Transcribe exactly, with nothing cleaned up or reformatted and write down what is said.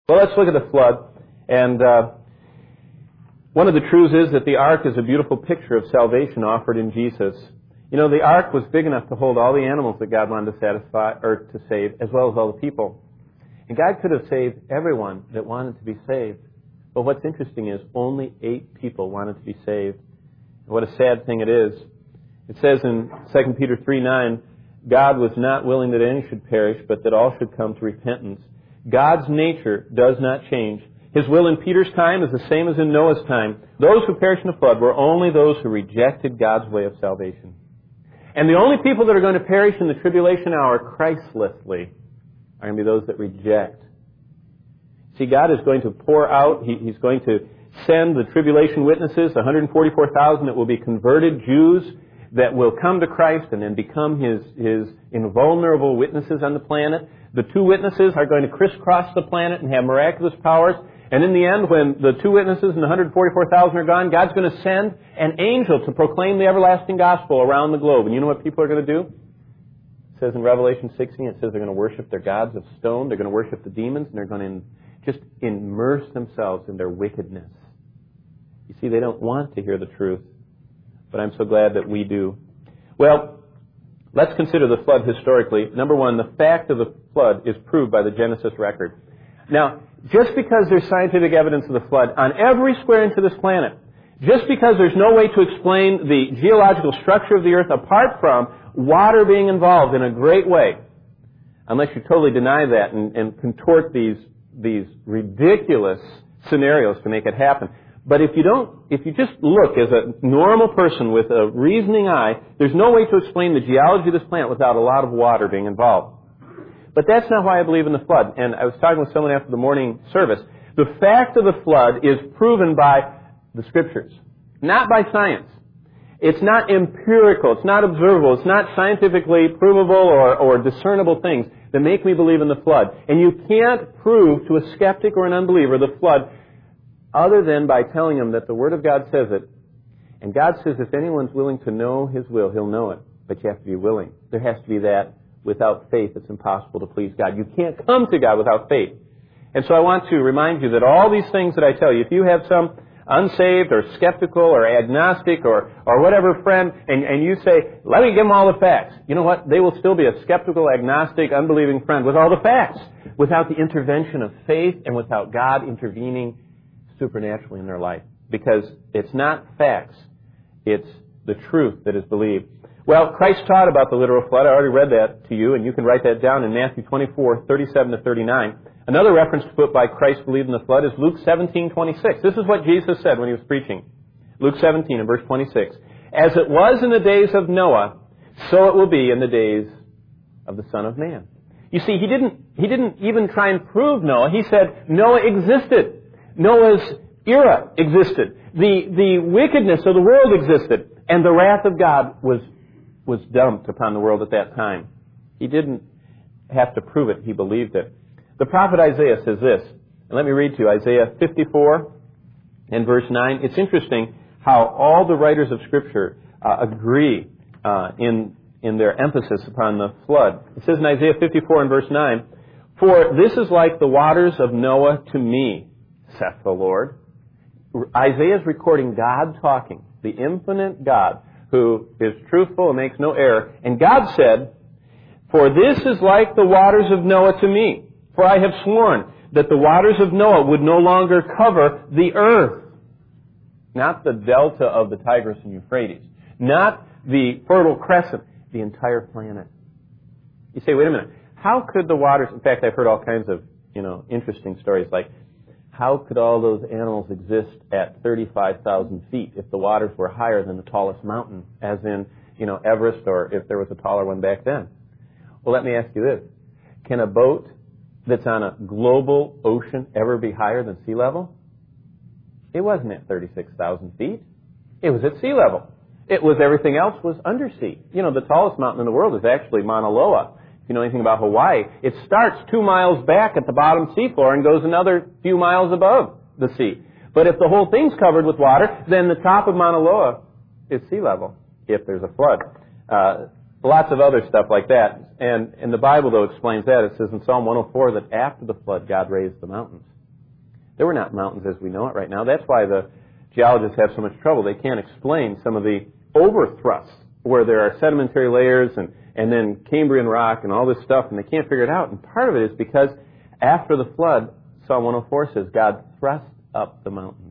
Well, let's look at the flood. And uh, one of the truths is that the ark is a beautiful picture of salvation offered in Jesus. You know, the ark was big enough to hold all the animals that God wanted to satisfy or to save, as well as all the people. And God could have saved everyone that wanted to be saved. But what's interesting is only eight people wanted to be saved. And what a sad thing it is. It says in Second Peter three nine, God was not willing that any should perish, but that all should come to repentance. God's nature does not change. His will in Peter's time is the same as in Noah's time. Those who perished in the flood were only those who rejected God's way of salvation. And the only people that are going to perish in the tribulation hour Christlessly are going to be those that reject. See, God is going to pour out, he, He's going to send the tribulation witnesses, one hundred forty-four thousand that will be converted Jews that will come to Christ and then become His, His invulnerable witnesses on the planet. The two witnesses are going to crisscross the planet and have miraculous powers. And in the end, when the two witnesses and the one hundred forty-four thousand are gone, God's going to send an angel to proclaim the everlasting gospel around the globe. And you know what people are going to do? It says in Revelation sixteen, it says they're going to worship their gods of stone, they're going to worship the demons, and they're going to just immerse themselves in their wickedness. You see, they don't want to hear the truth, but I'm so glad that we do. Well, let's consider the flood historically. Number one, the fact of the flood is proved by the Genesis record. Now, just because there's scientific evidence of the flood on every square inch of this planet, just because there's no way to explain the geological structure of the earth apart from water being involved in a great way, unless you totally deny that and, and contort these, these ridiculous scenarios to make it happen. But if you don't, if you just look as a normal person with a reasoning eye, there's no way to explain the geology of this planet without a lot of water being involved. But that's not why I believe in the flood. And I was talking with someone after the morning service. The fact of the flood is proven by the Scriptures, not by science. It's not empirical. It's not observable. It's not scientifically provable or, or discernible things that make me believe in the flood. And you can't prove to a skeptic or an unbeliever the flood other than by telling them that the Word of God says it. And God says if anyone's willing to know His will, He'll know it. But you have to be willing. There has to be that. Without faith, it's impossible to please God. You can't come to God without faith. And so I want to remind you that all these things that I tell you, if you have some unsaved or skeptical or agnostic or, or whatever friend, and, and you say, let me give them all the facts, you know what? They will still be a skeptical, agnostic, unbelieving friend with all the facts, without the intervention of faith and without God intervening supernaturally in their life. Because it's not facts, it's the truth that is believed. Well, Christ taught about the literal flood. I already read that to you, and you can write that down in Matthew twenty-four, thirty-seven to thirty-nine. Another reference to put by Christ believed in the flood is Luke seventeen, twenty-six. This is what Jesus said when He was preaching. Luke seventeen and verse twenty-six. As it was in the days of Noah, so it will be in the days of the Son of Man. You see, He didn't, he didn't even try and prove Noah. He said Noah existed. Noah's era existed. The, the wickedness of the world existed. And the wrath of God was was dumped upon the world at that time. He didn't have to prove it. He believed it. The prophet Isaiah says this, and let me read to you Isaiah fifty-four and verse nine. It's interesting how all the writers of Scripture uh, agree uh, in, in their emphasis upon the flood. It says in Isaiah fifty-four and verse nine, for this is like the waters of Noah to me, saith the Lord. Isaiah is recording God talking, the infinite God, who is truthful and makes no error. And God said, for this is like the waters of Noah to me. For I have sworn that the waters of Noah would no longer cover the earth. Not the delta of the Tigris and Euphrates. Not the Fertile Crescent. The entire planet. You say, wait a minute. How could the waters... In fact, I've heard all kinds of, you know, interesting stories like, how could all those animals exist at thirty-five thousand feet if the waters were higher than the tallest mountain, as in, you know, Everest, or if there was a taller one back then? Well, let me ask you this. Can a boat that's on a global ocean ever be higher than sea level? It wasn't at thirty-six thousand feet. It was at sea level. It was everything else was undersea. You know, the tallest mountain in the world is actually Mauna Loa. If you know anything about Hawaii, it starts two miles back at the bottom seafloor and goes another few miles above the sea. But if the whole thing's covered with water, then the top of Mauna Loa is sea level, if there's a flood. Uh, lots of other stuff like that. And, and the Bible, though, explains that. It says in Psalm one oh four that after the flood, God raised the mountains. There were not mountains as we know it right now. That's why the geologists have so much trouble. They can't explain some of the overthrusts where there are sedimentary layers and, and then Cambrian rock and all this stuff, and they can't figure it out. And part of it is because after the flood, Psalm one oh four says, God thrust up the mountains.